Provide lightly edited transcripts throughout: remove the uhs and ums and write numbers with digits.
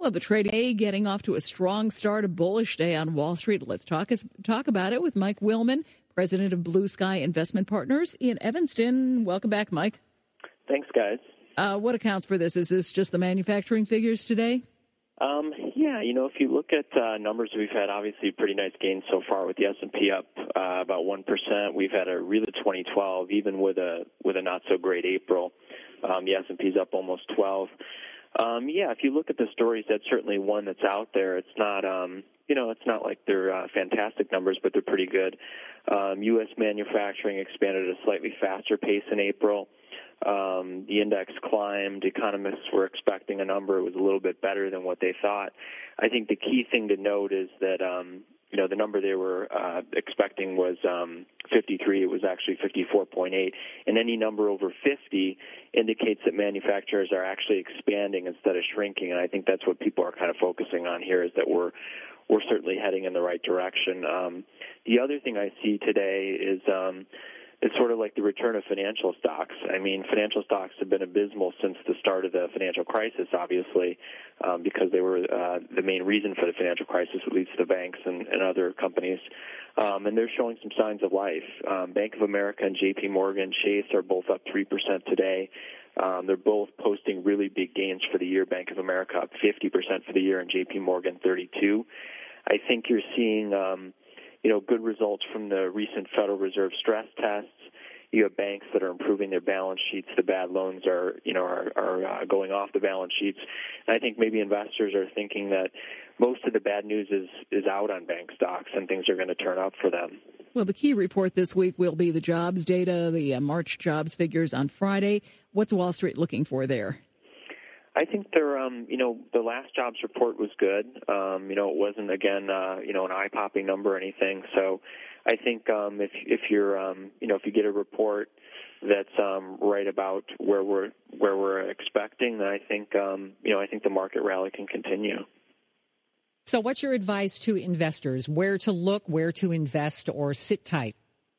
Well, the trading day getting off to a strong start, a bullish day on Wall Street. Let's talk about it with Mike Willman, president of Blue Sky Investment Partners in Evanston. Welcome back, Mike. Thanks, guys. What accounts for this? Is this just the manufacturing figures today? Yeah, if you look at numbers, we've had obviously pretty nice gains so far with the S&P up about 1%. We've had a really 2012, even with a not so great April. The S&P's up almost 12. Yeah, if you look at the stories, that's certainly one that's out there. It's not, it's not like they're fantastic numbers, but they're pretty good. U.S. manufacturing expanded at a slightly faster pace in April. The index climbed. Economists were expecting a number. It was a little bit better than what they thought. I think the key thing to note is that, the number they were expecting was 53. It was actually 54.8. And any number over 50 indicates that manufacturers are actually expanding instead of shrinking. And I think that's what people are kind of focusing on here, is that we're certainly heading in the right direction. The other thing I see today is it's sort of like the return of financial stocks. I mean, financial stocks have been abysmal since the start of the financial crisis, obviously, because they were the main reason for the financial crisis, at least the banks and other companies. And they're showing some signs of life. Bank of America and J.P. Morgan Chase are both up 3% today. They're both posting really big gains for the year. Bank of America up 50% for the year and J.P. Morgan 32%. I think you're seeing good results from the recent Federal Reserve stress tests. You have banks that are improving their balance sheets. The bad loans are going off the balance sheets. And I think maybe investors are thinking that most of the bad news is out on bank stocks and things are going to turn up for them. Well, the key report this week will be the jobs data, the March jobs figures on Friday. What's Wall Street looking for there? I think the last jobs report was good. It wasn't, again, an eye-popping number or anything. So I think if you get a report that's right about where we're expecting, then I think the market rally can continue. So what's your advice to investors? Where to look, where to invest, or sit tight?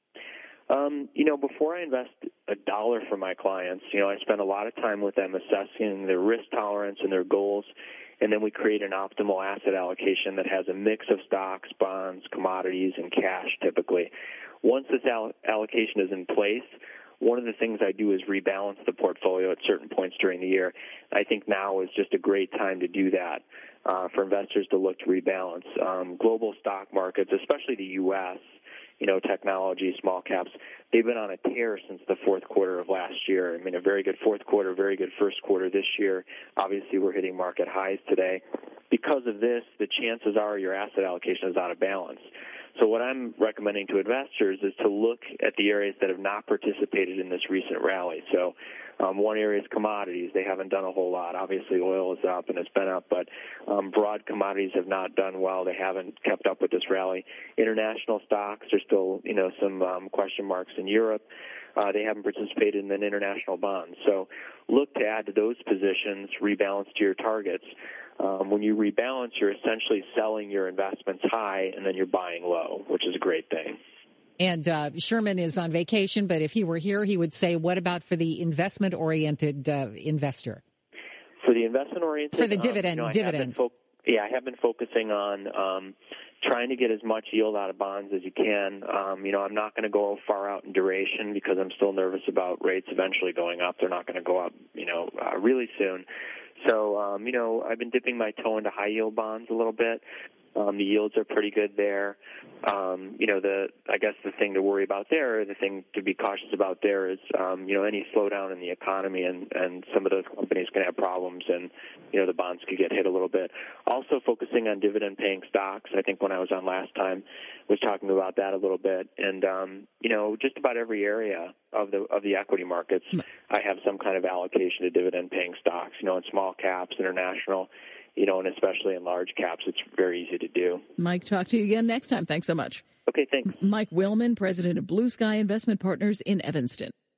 Before I invest $1 for my clients, I spend a lot of time with them assessing their risk tolerance and their goals, and then we create an optimal asset allocation that has a mix of stocks, bonds, commodities, and cash typically. Once this allocation is in place, one of the things I do is rebalance the portfolio at certain points during the year. I think now is just a great time to do that for investors to look to rebalance. Global stock markets, especially the U.S., technology, small caps, they've been on a tear since the fourth quarter of last year. I mean, a very good fourth quarter, very good first quarter this year. Obviously, we're hitting market highs today. Because of this, the chances are your asset allocation is out of balance. So what I'm recommending to investors is to look at the areas that have not participated in this recent rally. So one area is commodities. They haven't done a whole lot. Obviously, oil is up and it's been up, but broad commodities have not done well. They haven't kept up with this rally. International stocks are still, some question marks in Europe. They haven't participated in an international bond. So look to add to those positions, rebalance to your targets. When you rebalance, you're essentially selling your investments high and then you're buying low, which is a great thing. And Sherman is on vacation, but if he were here, he would say, what about for the investment-oriented investor? For the investment-oriented? For the dividends. I have been focusing on trying to get as much yield out of bonds as you can. I'm not going to go far out in duration because I'm still nervous about rates eventually going up. They're not going to go up, really soon. So, I've been dipping my toe into high-yield bonds a little bit. The yields are pretty good there. I guess the thing to worry about there, the thing to be cautious about there is, any slowdown in the economy and some of those companies can have problems and, the bonds could get hit a little bit. Also focusing on dividend-paying stocks. I think when I was on last time, was talking about that a little bit. And, just about every area of the equity markets, I have some kind of allocation to dividend-paying stocks, in small caps, international, and especially in large caps, it's very easy to do. Mike, talk to you again next time. Thanks so much. Okay, thanks. Mike Willman, president of Blue Sky Investment Partners in Evanston.